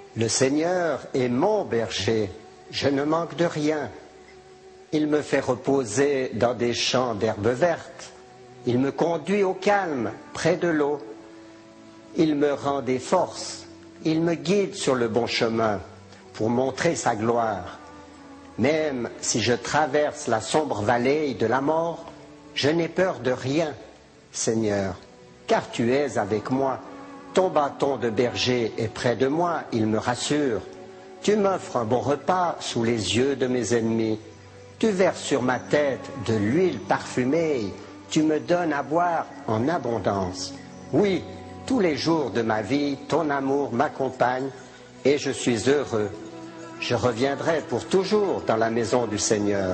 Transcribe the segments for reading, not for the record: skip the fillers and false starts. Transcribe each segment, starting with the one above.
Le Seigneur est mon berger, je ne manque de rien. Il me fait reposer dans des champs d'herbes vertes. Il me conduit au calme, près de l'eau. Il me rend des forces. Il me guide sur le bon chemin pour montrer sa gloire. Même si je traverse la sombre vallée de la mort, je n'ai peur de rien, Seigneur, car tu es avec moi. Ton bâton de berger est près de moi, il me rassure. Tu m'offres un bon repas sous les yeux de mes ennemis. Tu verses sur ma tête de l'huile parfumée. Tu me donnes à boire en abondance. Oui, tous les jours de ma vie, ton amour m'accompagne et je suis heureux. Je reviendrai pour toujours dans la maison du Seigneur.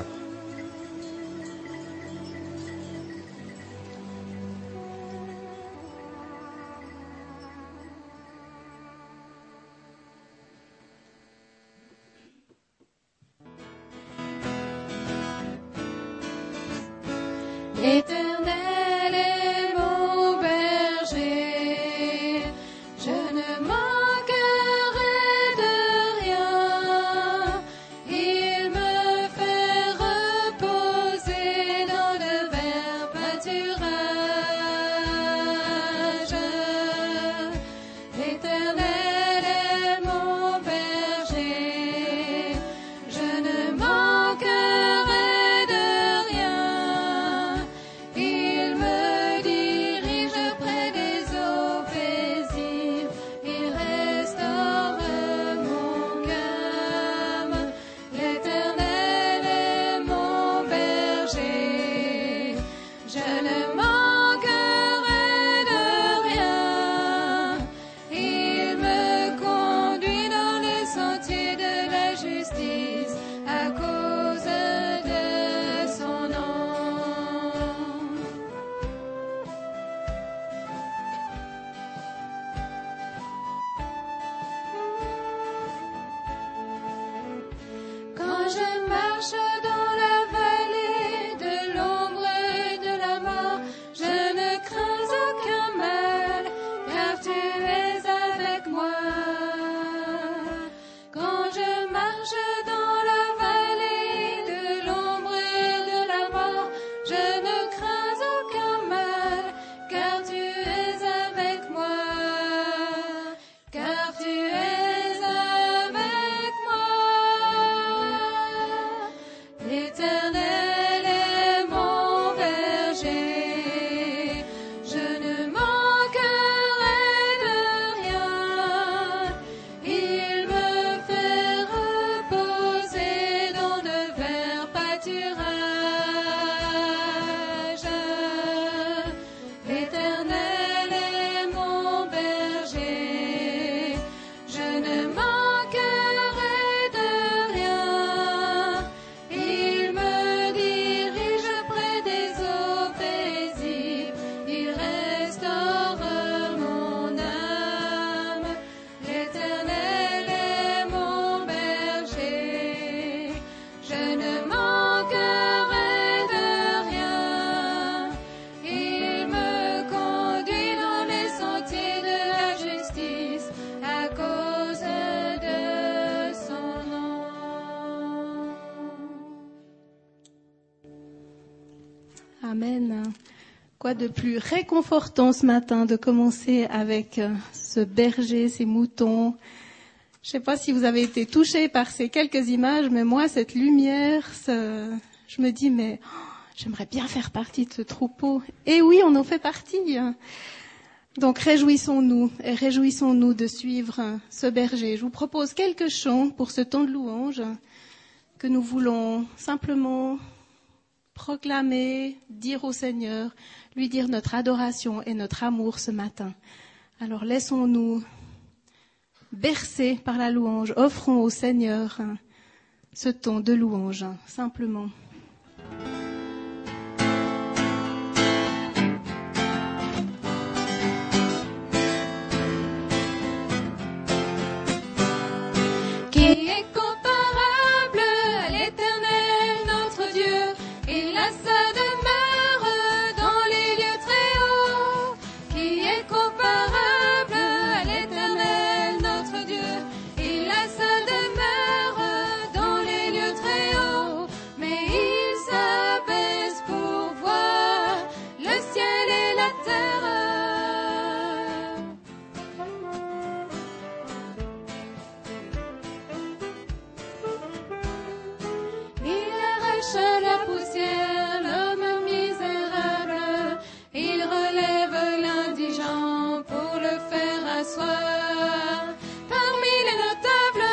L'Éternel est mon berger, je ne manquerai de rien. Il me fait reposer dans de verts pâturages. L'Éternel est mon berger, je ne manquerai de rien. Il me dirige près des eaux paisibles, il restaure mon calme. L'Éternel est mon berger, je ne manquerai de rien. Il me conduit dans les sentiers de la justice à cause de son nom. Quand je marche dans la vallée de l'ombre et de la mort, je ne crains aucun mal, car tu es avec moi. Quand je marche dans la vallée de l'ombre et de la mort, je ne crains aucun mal, car tu es avec moi. Car tu es avec moi. L'Éternel est mon berger, je ne manquerai de rien. Il me fait reposer dans de verts pâturages. L'Éternel est mon berger, je ne manquerai de rien. Il me dirige près des eaux paisibles, il restaure mon âme. L'Éternel est mon berger, je ne manquerai de rien. Il me conduit dans les sentiers de la justice à cause de son nom. Amen. Quoi de plus réconfortant ce matin de commencer avec ce berger, ces moutons. Je ne sais pas si vous avez été touchés par ces quelques images, mais moi, cette lumière, je me dis, mais j'aimerais bien faire partie de ce troupeau. Et oui, on en fait partie. Donc réjouissons-nous et réjouissons-nous de suivre ce berger. Je vous propose quelques chants pour ce temps de louange que nous voulons simplement proclamer, dire au Seigneur, lui dire notre adoration et notre amour ce matin. Alors laissons-nous bercer par la louange, offrons au Seigneur ce temps de louange, simplement. Qui est comparable à l'Éternel notre Dieu? Il a sa demeure dans les lieux très hauts. Qui est comparable à l'Éternel notre Dieu? Il soir. Parmi les notables,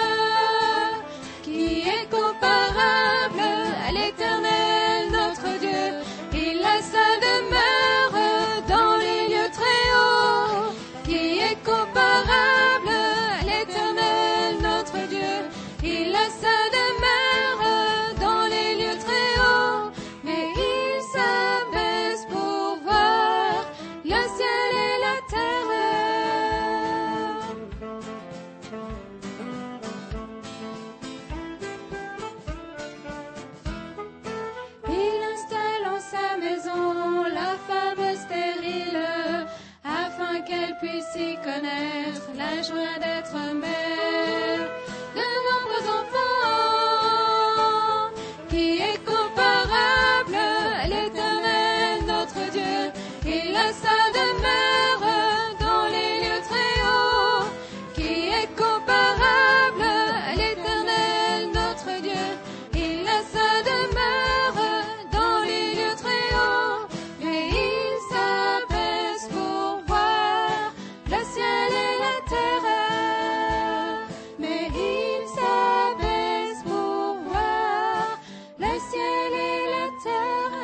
qui est comparable à l'Éternel notre Dieu? Il a sa demeure dans les lieux très hauts. Qui est comparable à l'Éternel notre Dieu? Il a sa demeure dans les lieux très hauts. Mais il s'abaisse pour voir le ciel et la terre. Il installe en sa maison la femme stérile, afin qu'elle puisse y connaître la joie d'être mère de nombreux enfants. Qui est comparable à l'Éternel notre Dieu? Il a sa demeure dans les lieux très hauts. Qui est comparable à l'Éternel notre Dieu? Il a sa demeure dans les lieux très hauts. Mais il s'abaisse pour voir le ciel et la terre. Mais il s'abaisse pour voir le ciel et la terre.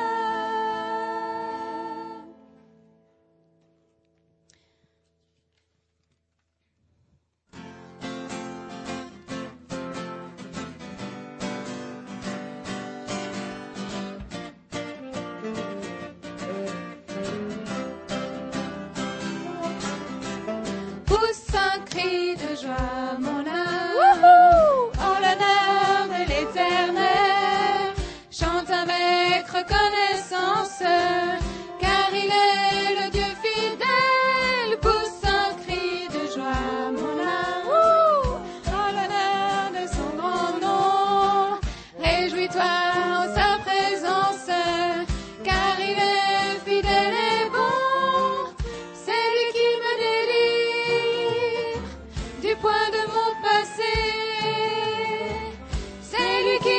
Pousse un cri de joie, mon âme, en l'honneur de l'Éternel. Chante avec reconnaissance, car il est le Dieu fidèle. Pousse un cri de joie, mon âme, en l'honneur de son grand nom. Réjouis-toi en sa présence, car il est fidèle et bon. C'est lui qui me délivre du poids de mon passé. C'est lui qui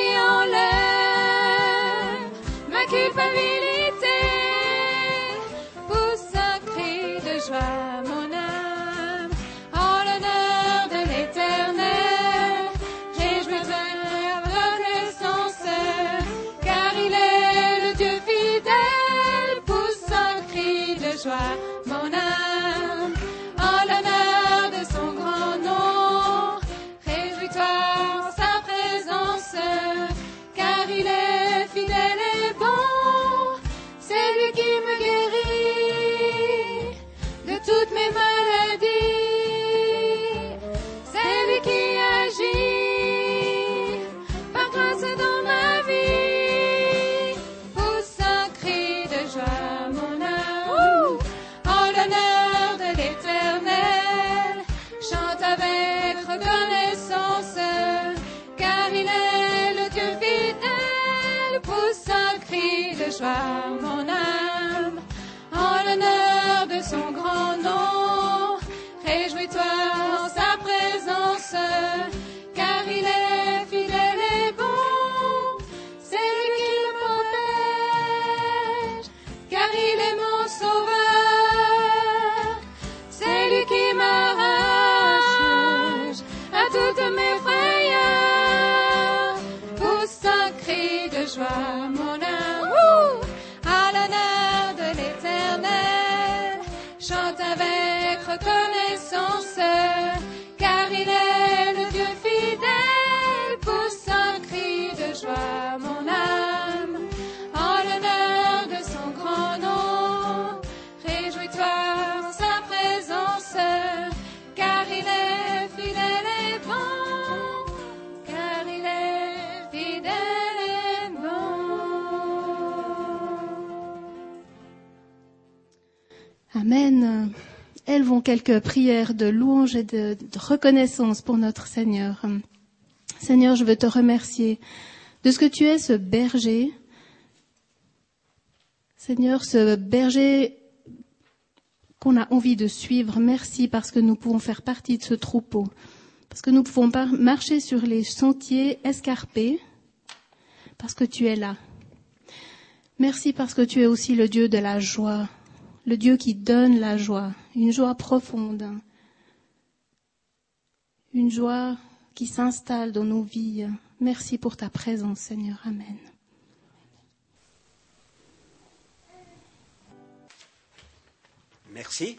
enlève ma culpabilité. Pousse un cri de joie, mon âme, en l'honneur de l'Éternel. Réjouis-toi avec reconnaissance, car il est le Dieu fidèle. Pousse un cri de joie, mon âme, en l'honneur de son grand nom. Réjouis-toi en sa présence, car il est fidèle et bon. C'est lui qui me guérit de toutes mes maladies. C'est lui qui agit par grâce dans ma vie. Pousse un cri de joie, mon âme, en l'honneur de l'Éternel. Chante avec reconnaissance, car il est le Dieu fidèle. Pousse un cri de joie, mon âme, en l'honneur de son grand nom. Réjouis-toi en sa présence, car il est fidèle et bon. C'est lui qui me protège, car il est mon sauveur. C'est lui qui m'arrache à toutes mes frayeurs. Pousse un cri de joie, mon âme, à l'honneur de l'Éternel. Chante avec reconnaissance, car il est le Dieu fidèle. Pousse un cri de joie, mon âme, en l'honneur de son grand nom. Réjouis-toi en sa présence, car il est fidèle et bon. Car il est fidèle et bon. Amen. Élevons quelques prières de louange et de reconnaissance pour notre Seigneur. Seigneur, je veux te remercier de ce que tu es, ce berger. Seigneur, ce berger qu'on a envie de suivre. Merci parce que nous pouvons faire partie de ce troupeau. Parce que nous pouvons marcher sur les sentiers escarpés. Parce que tu es là. Merci parce que tu es aussi le Dieu de la joie. Le Dieu qui donne la joie. Une joie profonde. une joie qui s'installe dans nos vies. Merci pour ta présence, Seigneur. Amen. Merci.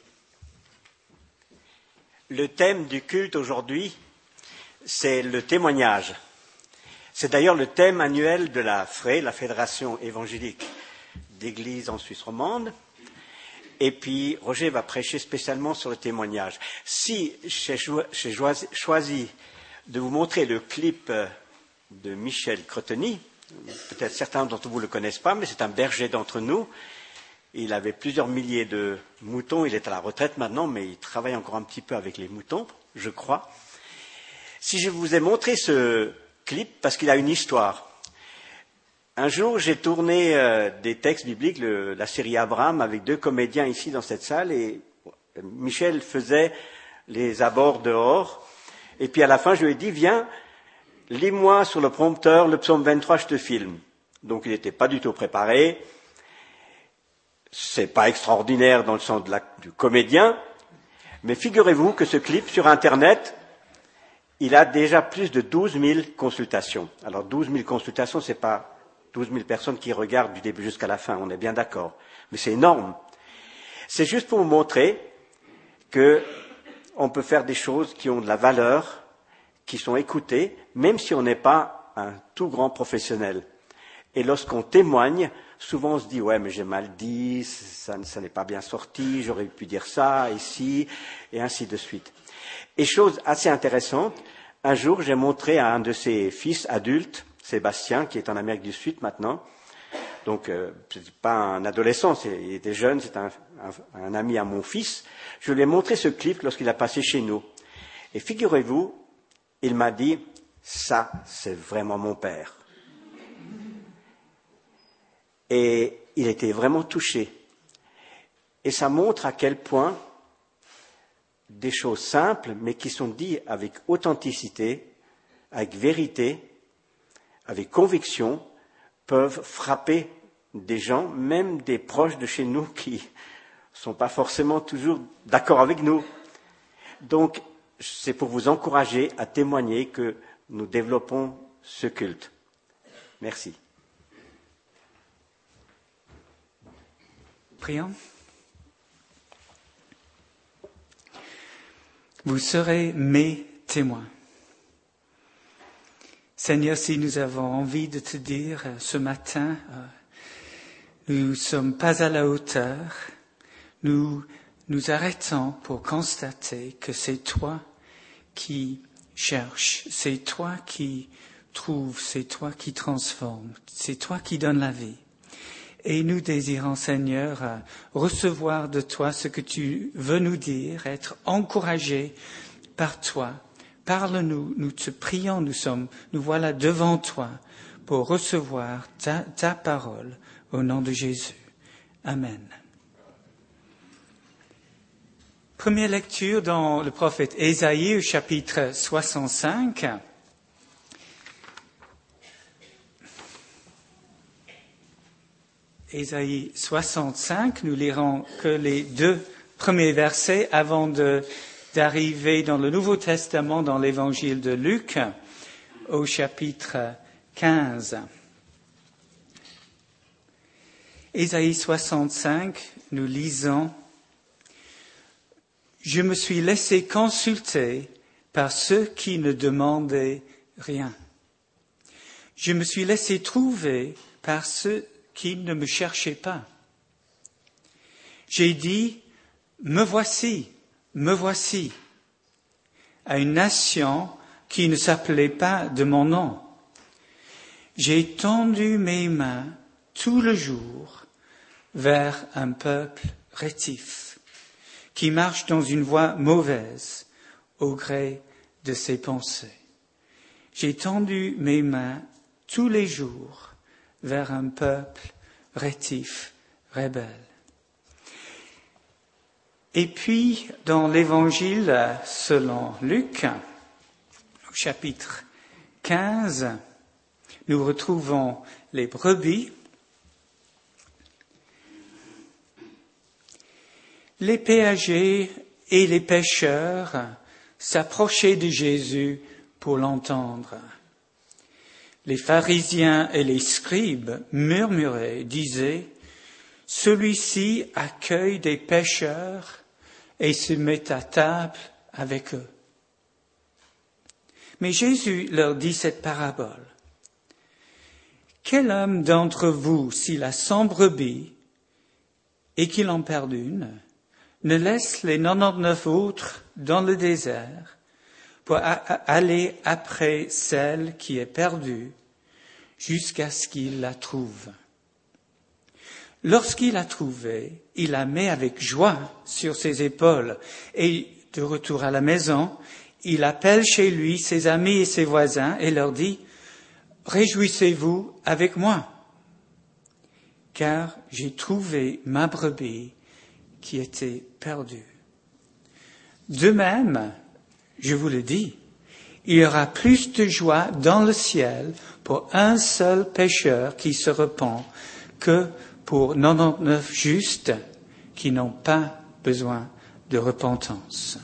Le thème du culte aujourd'hui, c'est le témoignage. C'est d'ailleurs le thème annuel de la FRE, la Fédération évangélique d'églises en Suisse romande. Et puis, Roger va prêcher spécialement sur le témoignage. Si j'ai choisi de vous montrer le clip de Michel Croteny, peut-être certains d'entre vous ne le connaissent pas, mais c'est un berger d'entre nous. Il avait plusieurs milliers de moutons, il est à la retraite maintenant, mais il travaille encore un petit peu avec les moutons, je crois. Si je vous ai montré ce clip, parce qu'il a une histoire. Un jour, j'ai tourné des textes bibliques, la série Abraham, avec 2 comédiens ici dans cette salle, et Michel faisait les abords dehors, et puis à la fin, je lui ai dit, viens, lis-moi sur le prompteur le psaume 23, je te filme. Donc il n'était pas du tout préparé. C'est pas extraordinaire dans le sens du comédien, mais figurez-vous que ce clip sur Internet, il a déjà plus de 12 000 consultations. Alors 12 000 consultations, c'est pas 12 000 personnes qui regardent du début jusqu'à la fin, on est bien d'accord. Mais c'est énorme. C'est juste pour vous montrer que on peut faire des choses qui ont de la valeur, qui sont écoutées, même si on n'est pas un tout grand professionnel. Et lorsqu'on témoigne, souvent on se dit « ouais, mais j'ai mal dit, ça n'est pas bien sorti, j'aurais pu dire ça, ici, et ainsi de suite. » Et chose assez intéressante, un jour j'ai montré à un de ses fils adultes, Sébastien, qui est en Amérique du Sud maintenant, donc c'est pas un adolescent, il était jeune, c'est un ami à mon fils, je lui ai montré ce clip lorsqu'il a passé chez nous. Et figurez-vous, il m'a dit « ça, c'est vraiment mon père ». Et il était vraiment touché. Et ça montre à quel point des choses simples, mais qui sont dites avec authenticité, avec vérité, avec conviction, peuvent frapper des gens, même des proches de chez nous qui ne sont pas forcément toujours d'accord avec nous. Donc, c'est pour vous encourager à témoigner que nous développons ce culte. Merci. Prions. Vous serez mes témoins. Seigneur, si nous avons envie de te dire ce matin, nous ne sommes pas à la hauteur, nous nous arrêtons pour constater que c'est toi qui cherches, c'est toi qui trouves, c'est toi qui transformes, c'est toi qui donnes la vie. Et nous désirons, Seigneur, recevoir de toi ce que tu veux nous dire, être encouragés par toi. Parle-nous, nous te prions, nous voilà devant toi pour recevoir ta parole au nom de Jésus. Amen. Première lecture dans le prophète Ésaïe au chapitre 65. Ésaïe 65, nous lirons que les 2 premiers versets avant d'arriver dans le Nouveau Testament, dans l'évangile de Luc, au chapitre 15. Ésaïe 65, nous lisons « Je me suis laissé consulter par ceux qui ne demandaient rien. Je me suis laissé trouver par ceux qui ne me cherchaient pas. J'ai dit, me voici, à une nation qui ne s'appelait pas de mon nom. J'ai tendu mes mains tout le jour vers un peuple rétif, qui marche dans une voie mauvaise au gré de ses pensées. J'ai tendu mes mains tous les jours vers un peuple rétif, rebelle. Et puis, dans l'évangile selon Luc, au chapitre 15, nous retrouvons les brebis. Les péagers et les pêcheurs s'approchaient de Jésus pour l'entendre. Les pharisiens et les scribes murmuraient, disaient, « Celui-ci accueille des pécheurs et se met à table avec eux. » Mais Jésus leur dit cette parabole. « Quel homme d'entre vous, s'il a 100 brebis et qu'il en perd une, ne laisse les 99 autres dans le désert pour aller après celle qui est perdue jusqu'à ce qu'il la trouve. Lorsqu'il l'a trouvée, il la met avec joie sur ses épaules et de retour à la maison, il appelle chez lui ses amis et ses voisins et leur dit « Réjouissez-vous avec moi, car j'ai trouvé ma brebis qui était perdue. » De même, je vous le dis, il y aura plus de joie dans le ciel pour un seul pécheur qui se repent que pour 99 justes qui n'ont pas besoin de repentance.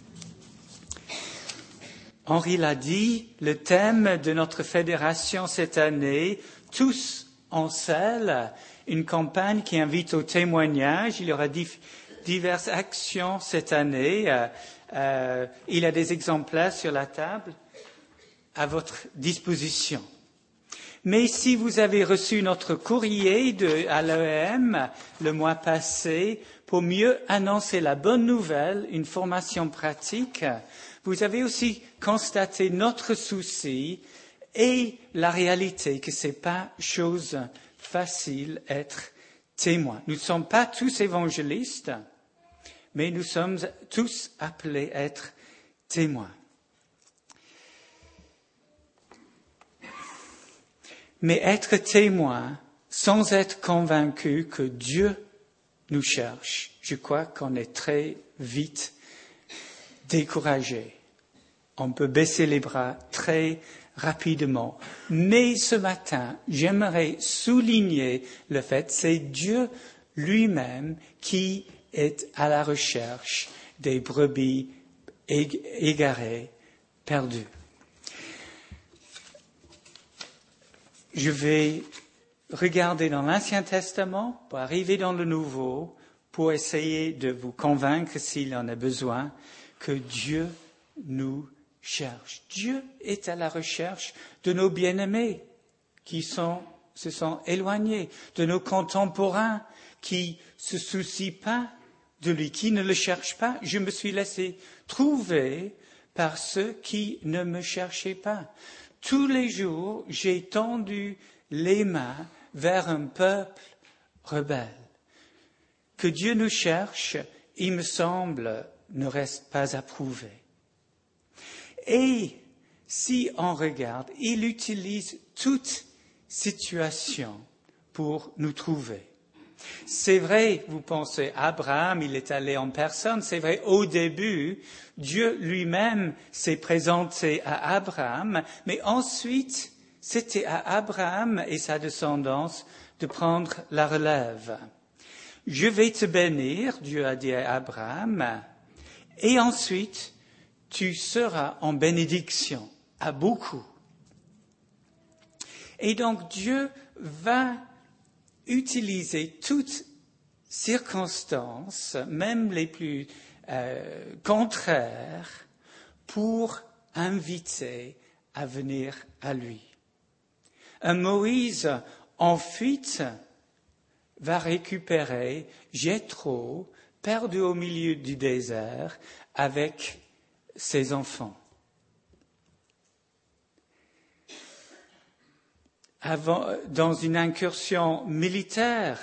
Henri l'a dit, le thème de notre fédération cette année, Tous en selle, une campagne qui invite au témoignage. Il y aura diverses actions cette année. Il y a des exemplaires sur la table à votre disposition. Mais si vous avez reçu notre courrier à l'EM le mois passé, pour mieux annoncer la bonne nouvelle, une formation pratique, vous avez aussi constaté notre souci et la réalité que c'est pas chose facile être témoin. Nous ne sommes pas tous évangélistes, mais nous sommes tous appelés à être témoins. Mais être témoin sans être convaincu que Dieu nous cherche, je crois qu'on est très vite découragé. On peut baisser les bras très rapidement. Mais ce matin, j'aimerais souligner le fait que c'est Dieu lui-même qui est à la recherche des brebis égarées, perdues. Je vais regarder dans l'Ancien Testament pour arriver dans le Nouveau, pour essayer de vous convaincre, s'il en a besoin, que Dieu nous cherche. Dieu est à la recherche de nos bien-aimés qui se sont éloignés, de nos contemporains qui se soucient pas de lui, qui ne le cherchent pas. Je me suis laissé trouver par ceux qui ne me cherchaient pas. Tous les jours, j'ai tendu les mains vers un peuple rebelle. Que Dieu nous cherche, il me semble, ne reste pas à prouver. Et si on regarde, il utilise toute situation pour nous trouver. C'est vrai, vous pensez, Abraham, il est allé en personne. C'est vrai, au début, Dieu lui-même s'est présenté à Abraham, mais ensuite, c'était à Abraham et sa descendance de prendre la relève. Je vais te bénir, Dieu a dit à Abraham, et ensuite, tu seras en bénédiction à beaucoup. Et donc, Dieu va utiliser toutes circonstances, même les plus contraires, pour inviter à venir à lui. Un Moïse en fuite va récupérer Jéthro, perdu au milieu du désert, avec ses enfants. Dans une incursion militaire,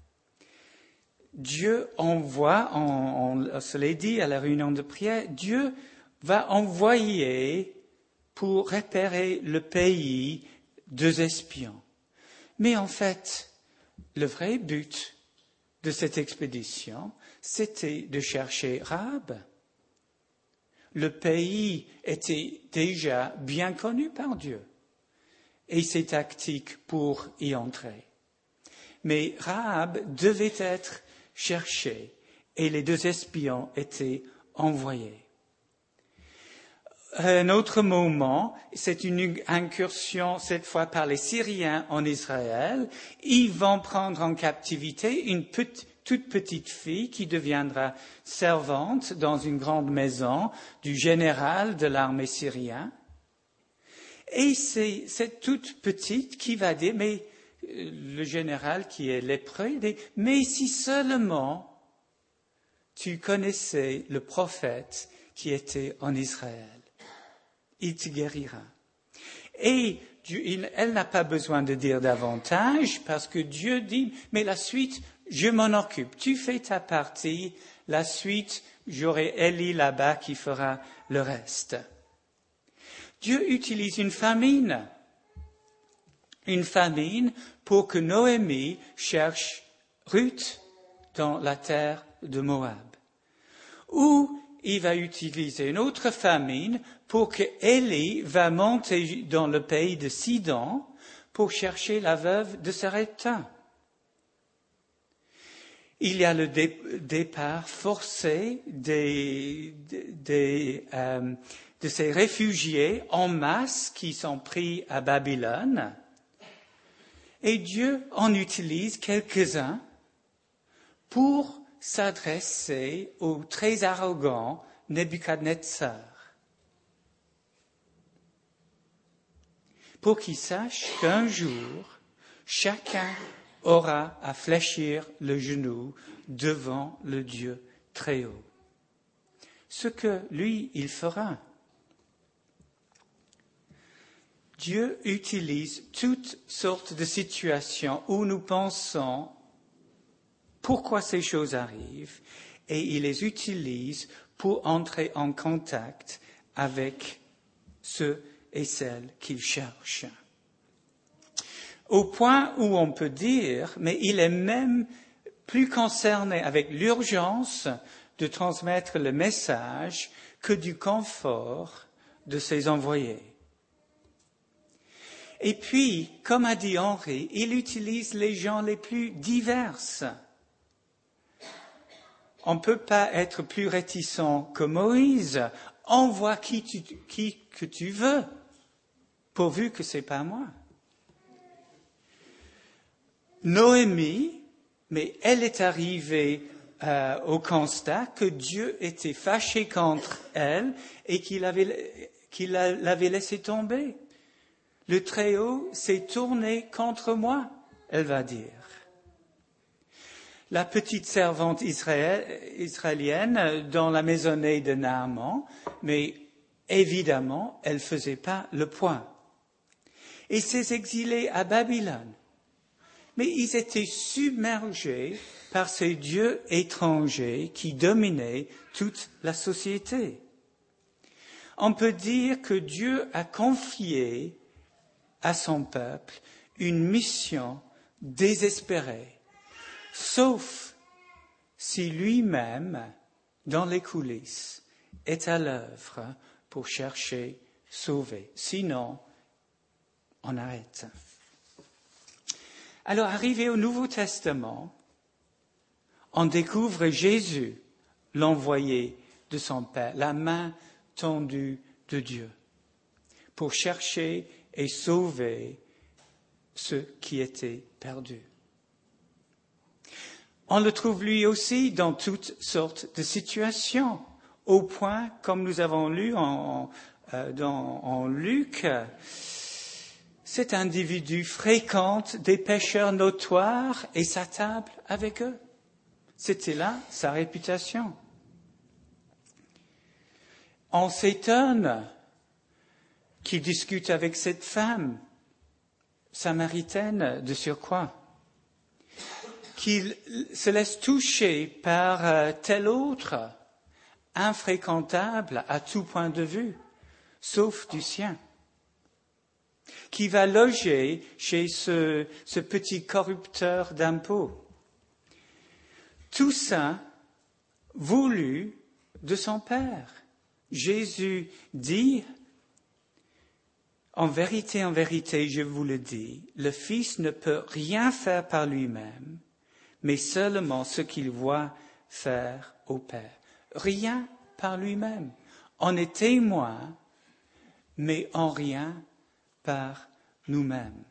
Dieu envoie, on se l'a dit à la réunion de prière, Dieu va envoyer pour repérer le pays 2 espions. Mais en fait, le vrai but de cette expédition, c'était de chercher Rahab. Le pays était déjà bien connu par Dieu et ses tactiques pour y entrer. Mais Rahab devait être cherchée et les 2 espions étaient envoyés. un autre moment, c'est une incursion cette fois par les Syriens en Israël. Ils vont prendre en captivité une toute petite fille qui deviendra servante dans une grande maison du général de l'armée syrienne. Et c'est cette toute petite qui va dire, mais le général qui est lépreux dit, mais si seulement tu connaissais le prophète qui était en Israël, il te guérira. Et elle n'a pas besoin de dire davantage parce que Dieu dit, mais la suite, je m'en occupe. Tu fais ta partie, la suite, j'aurai Élie là-bas qui fera le reste. Dieu utilise une famine pour que Noémie cherche Ruth dans la terre de Moab. Ou il va utiliser une autre famine pour que Élie va monter dans le pays de Sidon pour chercher la veuve de Sarepta. Il y a le départ forcé de ces réfugiés en masse qui sont pris à Babylone. Et Dieu en utilise quelques-uns pour s'adresser au très arrogant Nebuchadnezzar. Pour qu'il sache qu'un jour, chacun aura à fléchir le genou devant le Dieu très haut. Ce que lui, il fera. Dieu utilise toutes sortes de situations où nous pensons pourquoi ces choses arrivent et il les utilise pour entrer en contact avec ceux et celles qu'il cherche. Au point où on peut dire, mais il est même plus concerné avec l'urgence de transmettre le message que du confort de ses envoyés. Et puis, comme a dit Henri, il utilise les gens les plus divers. On ne peut pas être plus réticent que Moïse. Envoie qui que tu veux, pourvu que c'est pas moi. Noémie, mais elle est arrivée au constat que Dieu était fâché contre elle et qu'il l'avait laissé tomber. Le Très-Haut s'est tourné contre moi, elle va dire. La petite servante israélienne dans la maisonnée de Naaman, mais évidemment, elle ne faisait pas le poids. Et ces exilés à Babylone, mais ils étaient submergés par ces dieux étrangers qui dominaient toute la société. On peut dire que Dieu a confié à son peuple une mission désespérée, sauf si lui-même, dans les coulisses, est à l'œuvre pour chercher, sauver. Sinon, on arrête. Alors, arrivé au Nouveau Testament, on découvre Jésus, l'envoyé de son Père, la main tendue de Dieu, pour chercher et sauver ceux qui étaient perdus. On le trouve lui aussi dans toutes sortes de situations, au point, comme nous avons lu en Luc, cet individu fréquente des pécheurs notoires et s'attable avec eux. C'était là sa réputation. On s'étonne qu'il discute avec cette femme samaritaine de surcroît, qu'il se laisse toucher par tel autre, infréquentable à tout point de vue, sauf du sien, qui va loger chez ce petit corrupteur d'impôts. Tout ça voulu de son Père. Jésus dit, en vérité, je vous le dis, le Fils ne peut rien faire par lui-même, mais seulement ce qu'il voit faire au Père. Rien par lui-même. On est témoin mais en rien par nous-mêmes.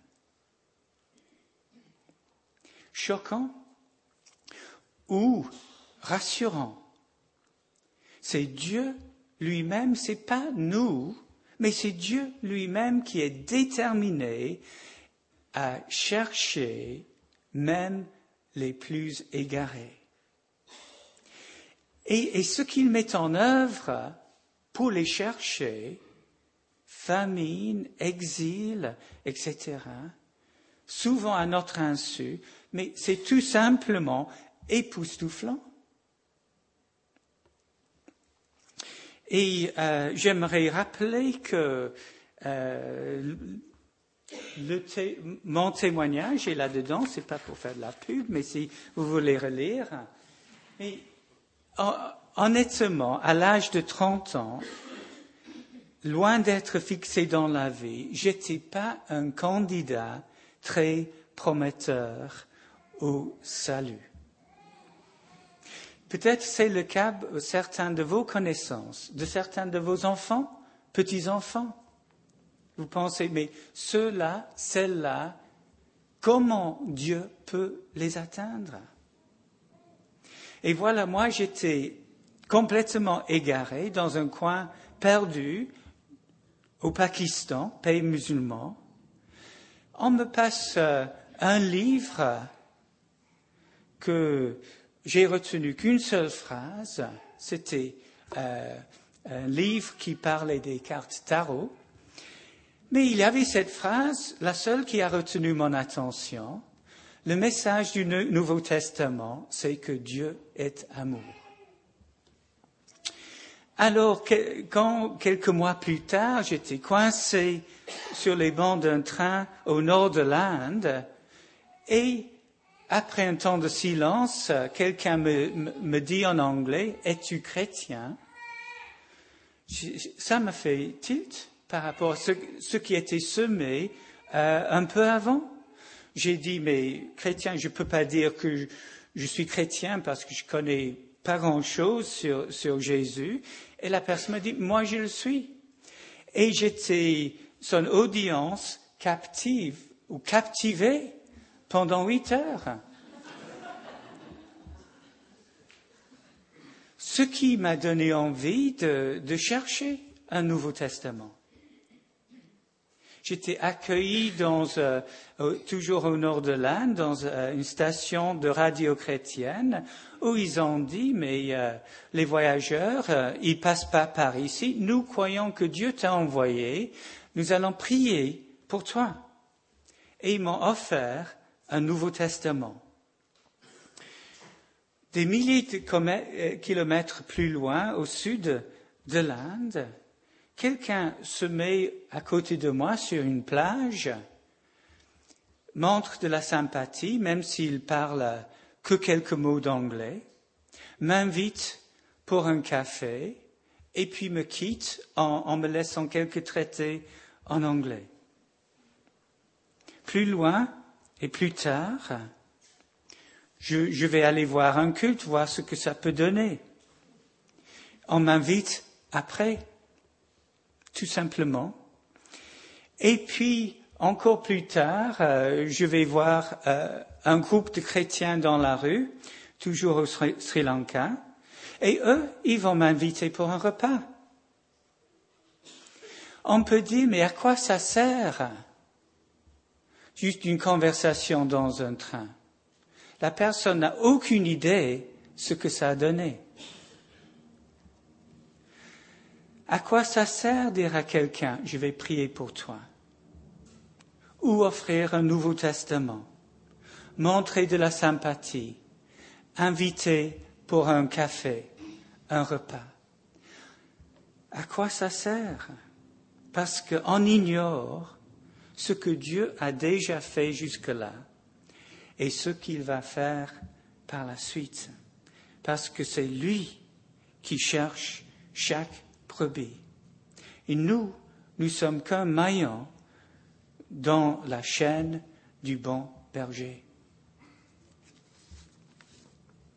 Choquant ou rassurant. C'est Dieu lui-même, c'est pas nous, mais c'est Dieu lui-même qui est déterminé à chercher même les plus égarés. Et ce qu'il met en œuvre pour les chercher, famine, exil, etc., souvent à notre insu, mais c'est tout simplement époustouflant. Et j'aimerais rappeler que mon témoignage est là-dedans, c'est pas pour faire de la pub, mais si vous voulez relire. Et honnêtement, à l'âge de 30 ans, loin d'être fixé dans la vie, j'étais pas un candidat très prometteur au salut. Peut-être c'est le cas de certains de vos connaissances, de certains de vos enfants, petits-enfants. Vous pensez, mais ceux-là, celles-là, comment Dieu peut les atteindre? Et voilà, moi j'étais complètement égaré dans un coin perdu au Pakistan, pays musulman. On me passe un livre que j'ai retenu qu'une seule phrase, c'était un livre qui parlait des cartes tarot, mais il y avait cette phrase, la seule qui a retenu mon attention. Le message du Nouveau Testament, c'est que Dieu est amour. Alors, quand quelques mois plus tard, j'étais coincé sur les bancs d'un train au nord de l'Inde, et après un temps de silence, quelqu'un me dit en anglais, « Es-tu chrétien ?» Ça m'a fait tilt par rapport à ce qui était semé un peu avant. J'ai dit, mais chrétien, je ne peux pas dire que je suis chrétien parce que je connais pas grand-chose sur Jésus. Et la personne m'a dit, moi je le suis. Et j'étais son audience captive ou captivée pendant 8 heures. Ce qui m'a donné envie de chercher un Nouveau Testament. J'étais accueilli toujours au nord de l'Inde, dans une station de radio chrétienne, où ils ont dit, mais les voyageurs, ils passent pas par ici. Nous croyons que Dieu t'a envoyé. Nous allons prier pour toi. Et ils m'ont offert un Nouveau Testament. Des milliers de kilomètres plus loin, au sud de l'Inde, quelqu'un se met à côté de moi sur une plage, montre de la sympathie, même s'il parle que quelques mots d'anglais, m'invite pour un café et puis me quitte en me laissant quelques traités en anglais. Plus loin et plus tard, je vais aller voir un culte, voir ce que ça peut donner. On m'invite après. Tout simplement. Et puis, encore plus tard, je vais voir un groupe de chrétiens dans la rue, toujours au Sri Lanka, et eux, ils vont m'inviter pour un repas. On peut dire, mais à quoi ça sert? Juste une conversation dans un train. La personne n'a aucune idée ce que ça a donné. À quoi ça sert dire à quelqu'un, je vais prier pour toi? Ou offrir un Nouveau Testament, montrer de la sympathie, inviter pour un café, un repas. À quoi ça sert? Parce qu'on ignore ce que Dieu a déjà fait jusque-là et ce qu'il va faire par la suite. Parce que c'est lui qui cherche chaque brebis. Et nous sommes qu'un maillon dans la chaîne du bon berger.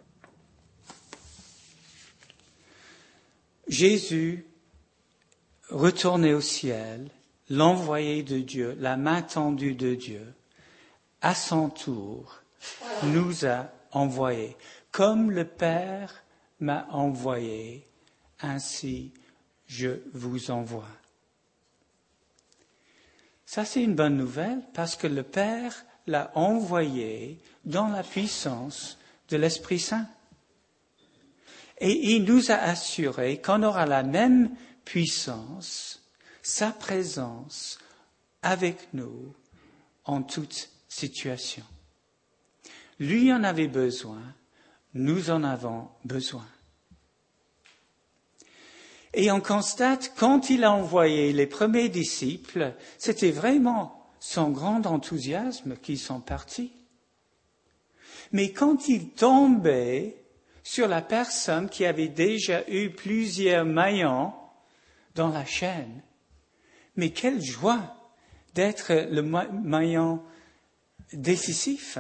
Jésus retourner au ciel, l'envoyé de Dieu, la main tendue de Dieu, à son tour, nous a envoyés. Comme le Père m'a envoyé, ainsi je vous envoie. Ça, c'est une bonne nouvelle parce que le Père l'a envoyé dans la puissance de l'Esprit Saint. Et il nous a assuré qu'on aura la même puissance, sa présence avec nous en toute situation. Lui en avait besoin, nous en avons besoin. Et on constate, quand il a envoyé les premiers disciples, c'était vraiment son grand enthousiasme qu'ils sont partis. Mais quand il tombait sur la personne qui avait déjà eu plusieurs maillons dans la chaîne, mais quelle joie d'être le maillon décisif.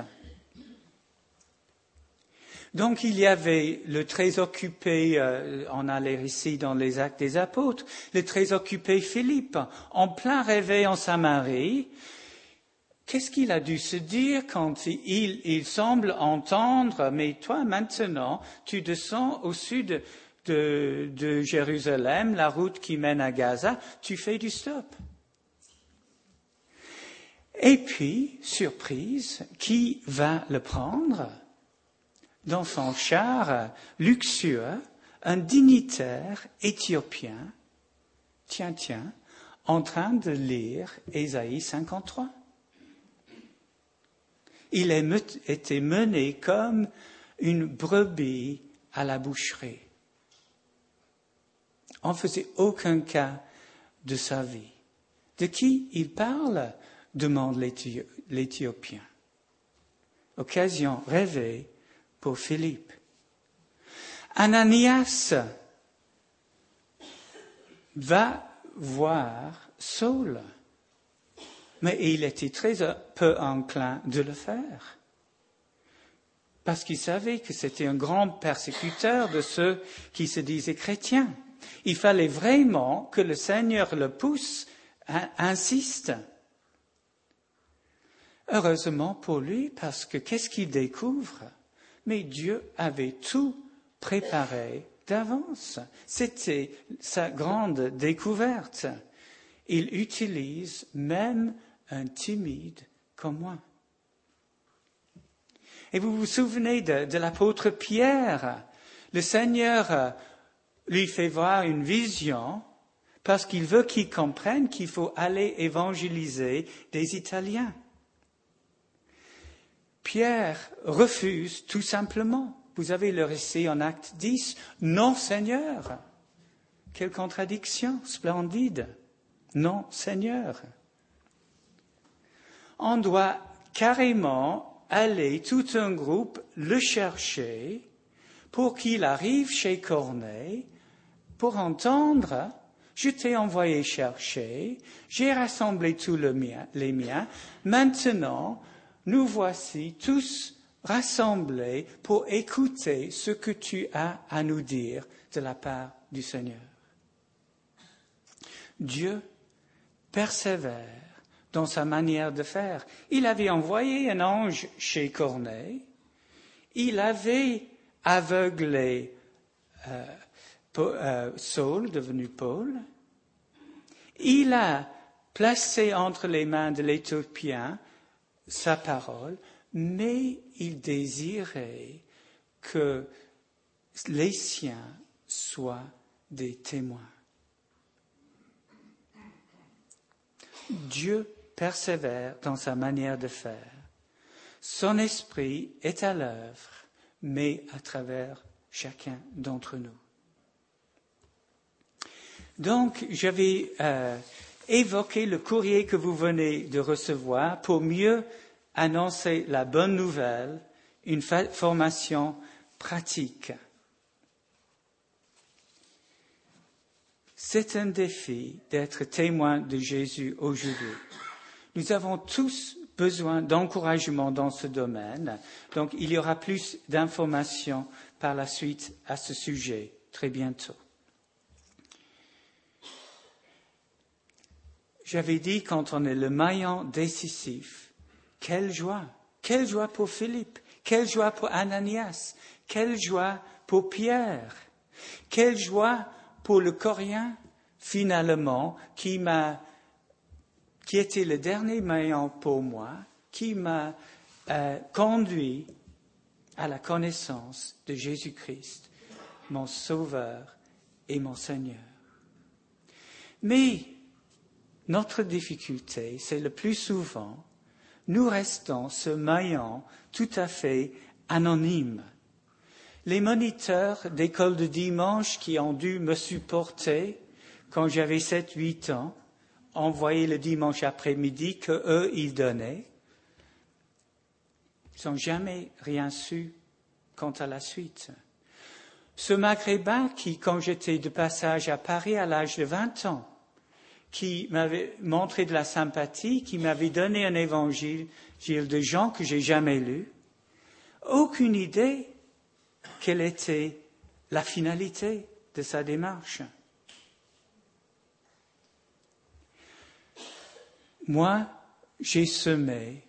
Donc il y avait le très occupé, on a les récits dans les Actes des Apôtres, le très occupé Philippe, en plein réveil en Samarie. Qu'est-ce qu'il a dû se dire quand il semble entendre, mais toi maintenant, tu descends au sud de Jérusalem, la route qui mène à Gaza, tu fais du stop. Et puis, surprise, qui va le prendre? Dans son char luxueux, un dignitaire éthiopien, en train de lire Ésaïe 53. Il a été mené comme une brebis à la boucherie. On ne faisait aucun cas de sa vie. De qui il parle? Demande l'Éthiopien. Occasion rêvée pour Philippe. Ananias va voir Saul, mais il était très peu enclin de le faire, parce qu'il savait que c'était un grand persécuteur de ceux qui se disaient chrétiens. Il fallait vraiment que le Seigneur le pousse, insiste. Heureusement pour lui, parce que qu'est-ce qu'il découvre? Mais Dieu avait tout préparé d'avance. C'était sa grande découverte. Il utilise même un timide comme moi. Et vous vous souvenez de l'apôtre Pierre? Le Seigneur lui fait voir une vision parce qu'il veut qu'il comprenne qu'il faut aller évangéliser des Italiens. Pierre refuse tout simplement. Vous avez le récit en Acte 10. Non, Seigneur. Quelle contradiction splendide. Non, Seigneur. On doit carrément aller, tout un groupe, le chercher pour qu'il arrive chez Corneille pour entendre « Je t'ai envoyé chercher, j'ai rassemblé tous les miens, maintenant, nous voici tous rassemblés pour écouter ce que tu as à nous dire de la part du Seigneur. » Dieu persévère dans sa manière de faire. Il avait envoyé un ange chez Corneille, il avait aveuglé Saul, devenu Paul, il a placé entre les mains de l'Éthiopien sa parole, mais il désirait que les siens soient des témoins. Dieu persévère dans sa manière de faire. Son esprit est à l'œuvre, mais à travers chacun d'entre nous. Donc, j'avais évoqué le courrier que vous venez de recevoir pour mieux annoncer la bonne nouvelle, une formation pratique. C'est un défi d'être témoin de Jésus aujourd'hui. Nous avons tous besoin d'encouragement dans ce domaine, donc il y aura plus d'informations par la suite à ce sujet, très bientôt. j'avais dit quand on est le maillon décisif, quelle joie pour Philippe, quelle joie pour Ananias, quelle joie pour Pierre, quelle joie pour le Coréen, finalement, qui était le dernier maillon pour moi, qui m'a conduit à la connaissance de Jésus-Christ, mon Sauveur et mon Seigneur. Mais notre difficulté, c'est le plus souvent, nous restons ce maillon tout à fait anonyme. Les moniteurs d'école de dimanche qui ont dû me supporter quand j'avais 7-8 ans, envoyés le dimanche après-midi que eux ils donnaient, ils n'ont jamais rien su quant à la suite. Ce Maghrébin qui, quand j'étais de passage à Paris à l'âge de 20 ans, qui m'avait montré de la sympathie, qui m'avait donné un évangile de Jean que j'ai jamais lu, aucune idée quelle était la finalité de sa démarche. Moi, j'ai semé,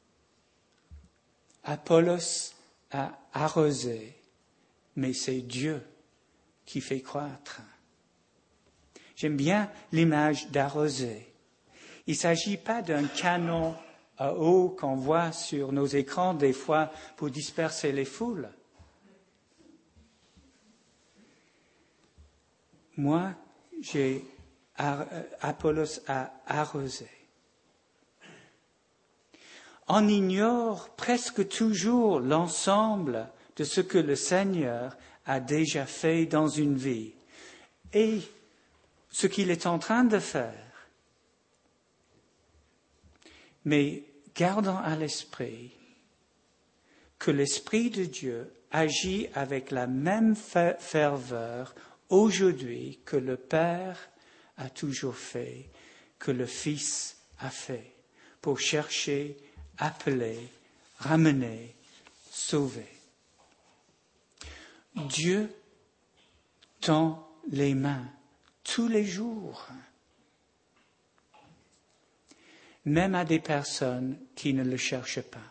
Apollos a arrosé, mais c'est Dieu qui fait croître. J'aime bien l'image d'arroser. Il ne s'agit pas d'un canon à eau qu'on voit sur nos écrans des fois pour disperser les foules. Moi, Apollos a arrosé. On ignore presque toujours l'ensemble de ce que le Seigneur a déjà fait dans une vie et ce qu'il est en train de faire. Mais gardons à l'esprit que l'Esprit de Dieu agit avec la même ferveur aujourd'hui que le Père a toujours fait, que le Fils a fait, pour chercher, appeler, ramener, sauver. Dieu tend les mains tous les jours, même à des personnes qui ne le cherchent pas.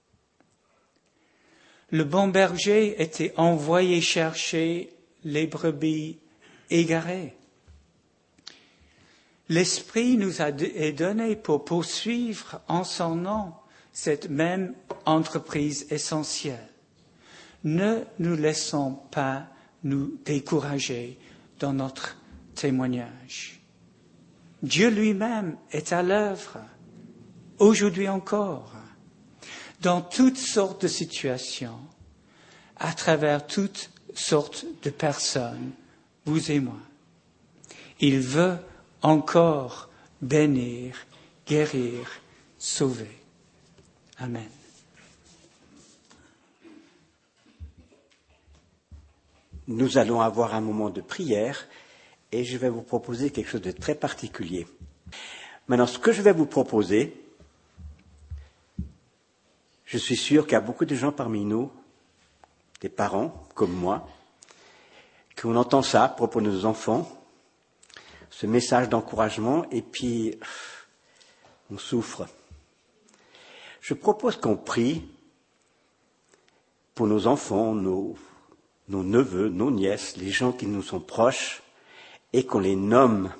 Le bon berger était envoyé chercher les brebis égarées. L'Esprit nous est donné pour poursuivre en son nom cette même entreprise essentielle. Ne nous laissons pas nous décourager dans notre témoignage. Dieu lui-même est à l'œuvre, aujourd'hui encore, dans toutes sortes de situations, à travers toutes sortes de personnes, vous et moi. Il veut encore bénir, guérir, sauver. Amen. Nous allons avoir un moment de prière et je vais vous proposer quelque chose de très particulier. Maintenant, ce que je vais vous proposer, je suis sûr qu'il y a beaucoup de gens parmi nous, des parents comme moi, qu'on entend ça à propos de nos enfants, ce message d'encouragement, et puis on souffre. Je propose qu'on prie pour nos enfants, nos neveux, nos nièces, les gens qui nous sont proches, et qu'on les nomme.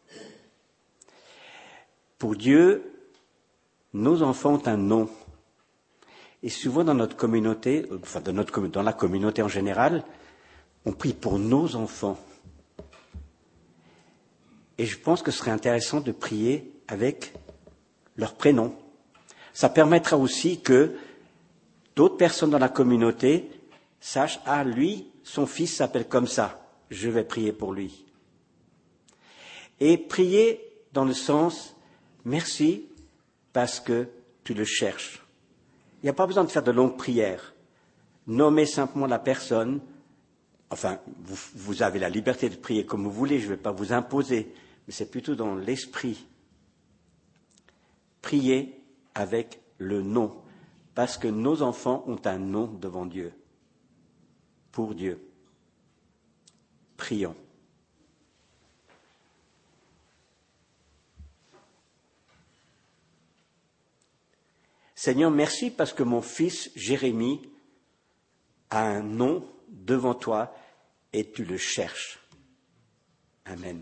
Pour Dieu, nos enfants ont un nom. Et souvent dans notre communauté, enfin dans la communauté en général, on prie pour nos enfants. Et je pense que ce serait intéressant de prier avec leur prénom. Ça permettra aussi que d'autres personnes dans la communauté sachent, ah, lui, son fils s'appelle comme ça, je vais prier pour lui. Et prier dans le sens, merci parce que tu le cherches. Il n'y a pas besoin de faire de longues prières. Nommez simplement la personne. Enfin, vous avez la liberté de prier comme vous voulez, je ne vais pas vous imposer, mais c'est plutôt dans l'esprit. Priez avec le nom, parce que nos enfants ont un nom devant Dieu, pour Dieu. Prions. Seigneur, merci parce que mon fils Jérémie a un nom devant toi et tu le cherches. Amen.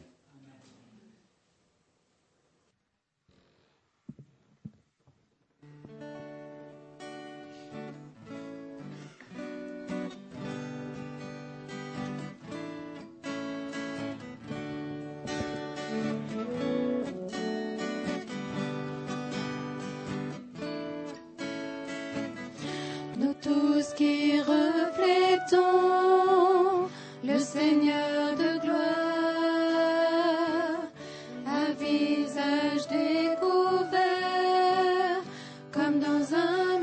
Nous tous qui reflétons le Seigneur de gloire, à visage découvert, comme dans un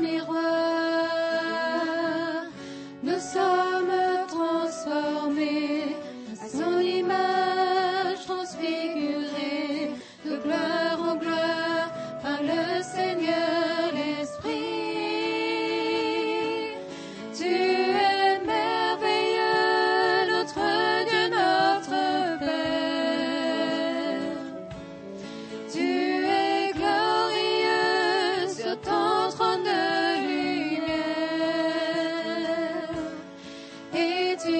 miroir, nous sommes transformés à son image transfigurée, de gloire en gloire, par le Seigneur l'Esprit. Tu es merveilleux, notre Dieu, notre Père. Tu es glorieux sur ton trône de lumière. Et tu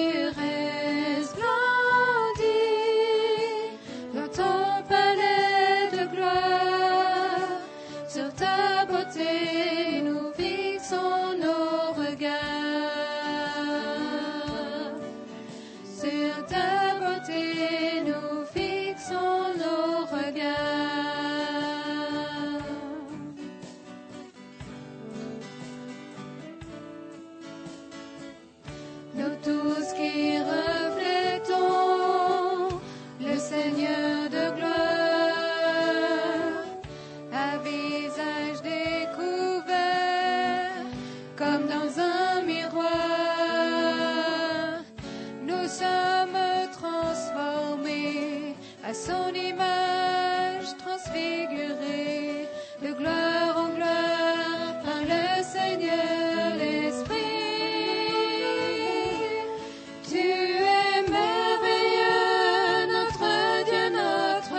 resplendis dans ton palais de gloire. Sur ta beauté, nous fixons nos regards. Sur ta beauté, nous fixons nos regards. Nous tous qui reflétons le Seigneur de gloire, à visage découvert, comme dans un miroir, nous sommes transformés à son image transfigurée, de gloire en gloire, par le Seigneur l'Esprit. Tu es merveilleux, notre Dieu, notre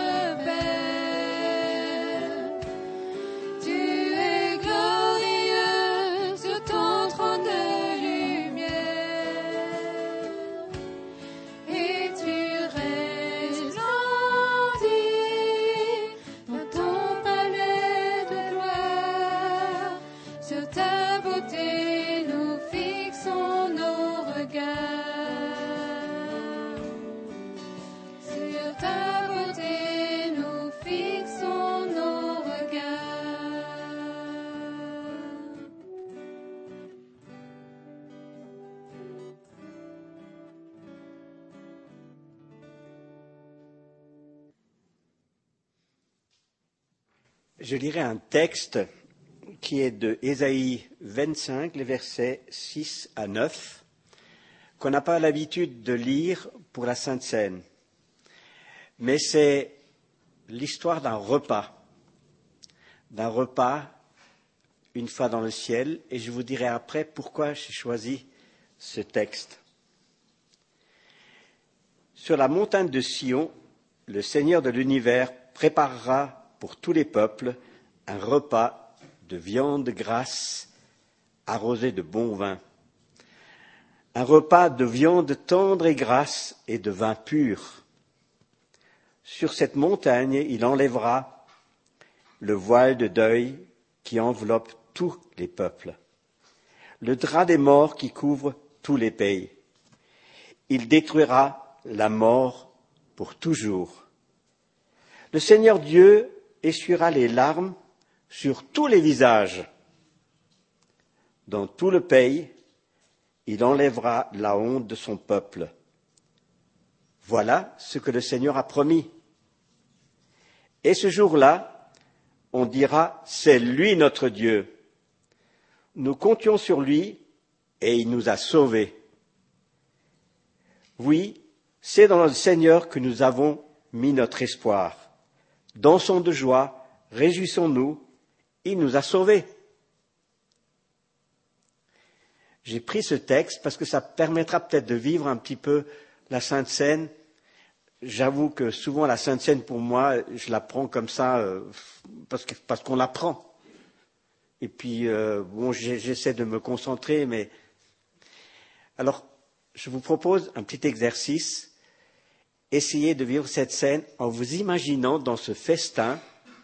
Père. Tu es glorieux sur ton trône de lumière. Et tu resplendis dans ton palais de gloire. Sur ta beauté, nous fixons nos regards. Sur ta beauté, nous fixons nos regards. Je lirai un texte qui est de Ésaïe 25, les versets 6 à 9, qu'on n'a pas l'habitude de lire pour la Sainte Seine. Mais c'est l'histoire d'un repas une fois dans le ciel, et je vous dirai après pourquoi j'ai choisi ce texte. Sur la montagne de Sion, le Seigneur de l'univers préparera pour tous les peuples un repas de viande grasse arrosée de bon vin, un repas de viande tendre et grasse et de vin pur. Sur cette montagne, il enlèvera le voile de deuil qui enveloppe tous les peuples, le drap des morts qui couvre tous les pays. Il détruira la mort pour toujours. Le Seigneur Dieu essuiera les larmes sur tous les visages. Dans tout le pays, il enlèvera la honte de son peuple. Voilà ce que le Seigneur a promis. Et ce jour-là, on dira, c'est lui notre Dieu. Nous comptions sur lui et il nous a sauvés. Oui, c'est dans le Seigneur que nous avons mis notre espoir. Dansons de joie, réjouissons-nous, il nous a sauvés. J'ai pris ce texte parce que ça permettra peut-être de vivre un petit peu la Sainte Seine. J'avoue que souvent la Sainte Seine, pour moi, je la prends comme ça parce qu'on la prend. Et puis, j'essaie de me concentrer, mais... Alors, je vous propose un petit exercice. Essayez de vivre cette scène en vous imaginant dans ce festin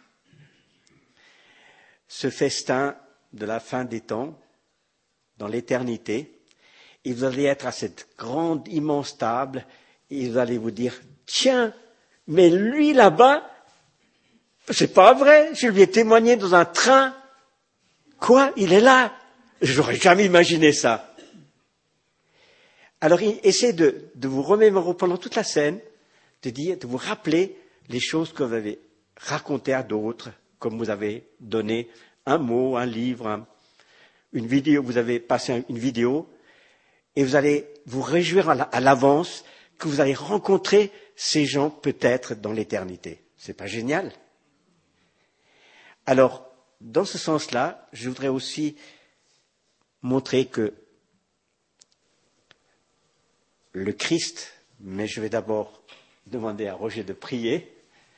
de la fin des temps, dans l'éternité. Et vous allez être à cette grande, immense table, et vous allez vous dire, tiens, mais lui là-bas, c'est pas vrai, je lui ai témoigné dans un train. Quoi? Il est là? J'aurais jamais imaginé ça. Alors, essayez de vous remémorer pendant toute la scène, de vous rappeler les choses que vous avez racontées à d'autres, comme vous avez donné un mot, un livre, une vidéo, vous avez passé une vidéo, et vous allez vous réjouir à l'avance que vous allez rencontrer ces gens peut-être dans l'éternité. C'est pas génial? Alors, dans ce sens-là, je voudrais aussi montrer que le Christ, mais je vais d'abord demander à Roger de prier.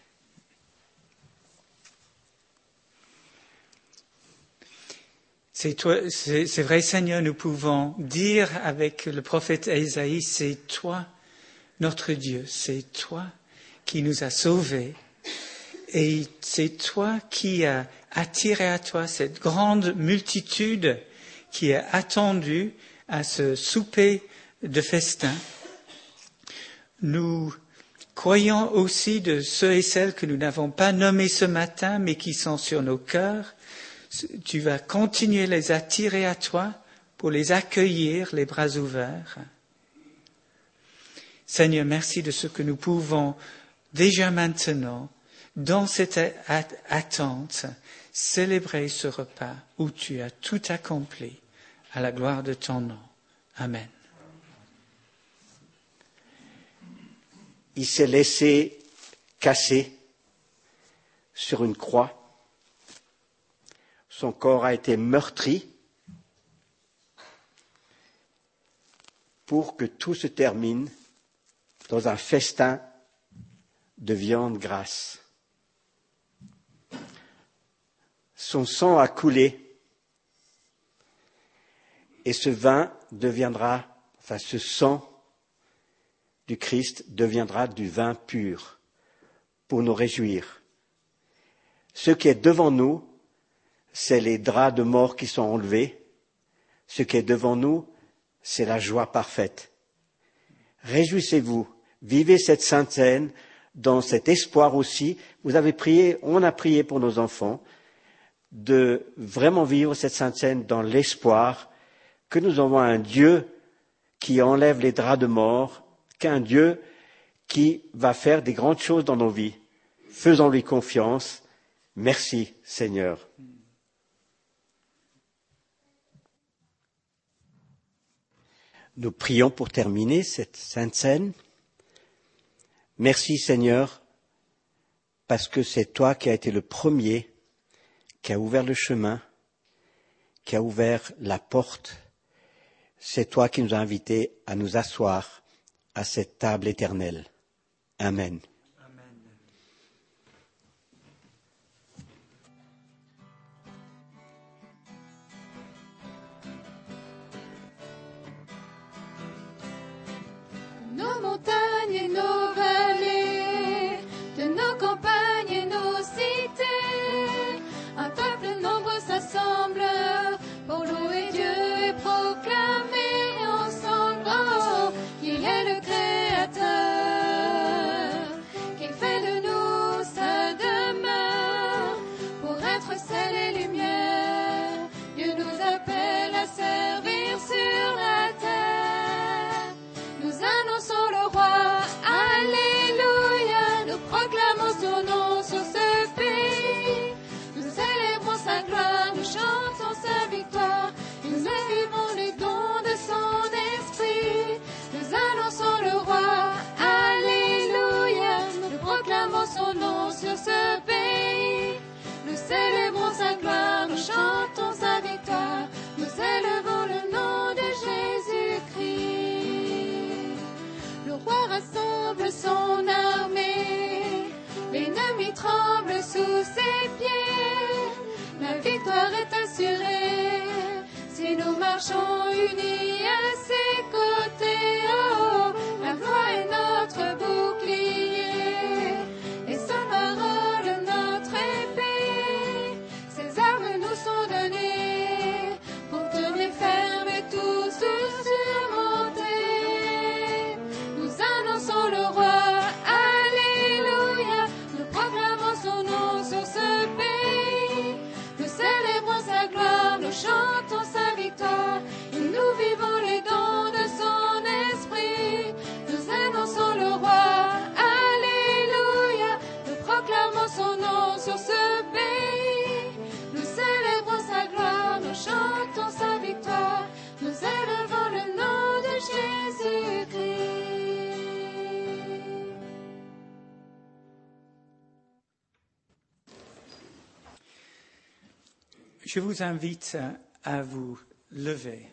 C'est vrai, Seigneur, nous pouvons dire avec le prophète Ésaïe, c'est toi, notre Dieu, c'est toi qui nous as sauvés et c'est toi qui as attiré à toi cette grande multitude qui est attendue à ce souper de festin. Nous croyons aussi de ceux et celles que nous n'avons pas nommés ce matin, mais qui sont sur nos cœurs. Tu vas continuer à les attirer à toi pour les accueillir, les bras ouverts. Seigneur, merci de ce que nous pouvons déjà maintenant, dans cette attente, célébrer ce repas où tu as tout accompli à la gloire de ton nom. Amen. Il s'est laissé casser sur une croix. Son corps a été meurtri pour que tout se termine dans un festin de viande grasse. Son sang a coulé et ce sang du Christ deviendra du vin pur pour nous réjouir. Ce qui est devant nous, c'est les draps de mort qui sont enlevés. Ce qui est devant nous, c'est la joie parfaite. Réjouissez-vous, vivez cette sainte scène dans cet espoir aussi. On a prié pour nos enfants de vraiment vivre cette sainte scène dans l'espoir que nous avons un Dieu qui enlève les draps de mort, qu'un Dieu qui va faire des grandes choses dans nos vies. Faisons-lui confiance. Merci, Seigneur. Nous prions pour terminer cette sainte scène. Merci, Seigneur, parce que c'est toi qui as été le premier, qui a ouvert le chemin, qui a ouvert la porte. C'est toi qui nous as invités à nous asseoir à cette table éternelle. Amen. Nos montagnes et nos vallées, de nos campagnes et nos cités, un peuple nombreux s'assemble pour louer Dieu et proclamer ensemble qu'il est le Créateur, qu'il fait de nous sa demeure pour être sel et lumière. Dieu nous appelle à servir sur la terre. Nous annonçons le roi, alléluia, nous proclamons son nom sur ce pays. Nous célébrons sa gloire, nous chantons sa victoire, nous vivons les dons de son esprit. Nous annonçons le roi, alléluia, nous proclamons son nom sur ce pays. Nous célébrons sa gloire, nous chantons sa victoire, nous élevons le nom de Jésus-Christ. Le roi rassemble son armée, l'ennemi tremble sous ses pieds. La victoire est à assurée. Si nous marchons unis à ses côtés, oh, la foi est notre bouclier et sa parole notre épée. Ses armes nous sont données pour tourner ferme et tout surmonter. Nous annonçons le roi, alléluia, nous proclamons son nom sur ce pays. Nous célébrons sa gloire, nous chantons sa victoire, et nous vivons les dons de son esprit. Nous annonçons le roi, alléluia, nous proclamons son nom sur ce pays. Nous célébrons sa gloire, nous chantons sa victoire, nous élevons le nom de Jésus-Christ. Je vous invite à vous lever.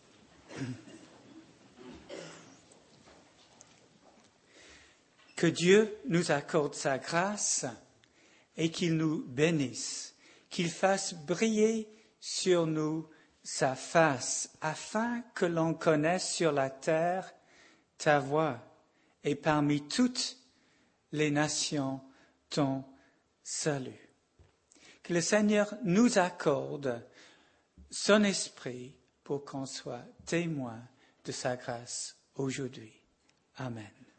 Que Dieu nous accorde sa grâce et qu'il nous bénisse, qu'il fasse briller sur nous sa face, afin que l'on connaisse sur la terre ta voix et parmi toutes les nations ton salut. Que le Seigneur nous accorde son esprit pour qu'on soit témoin de sa grâce aujourd'hui. Amen.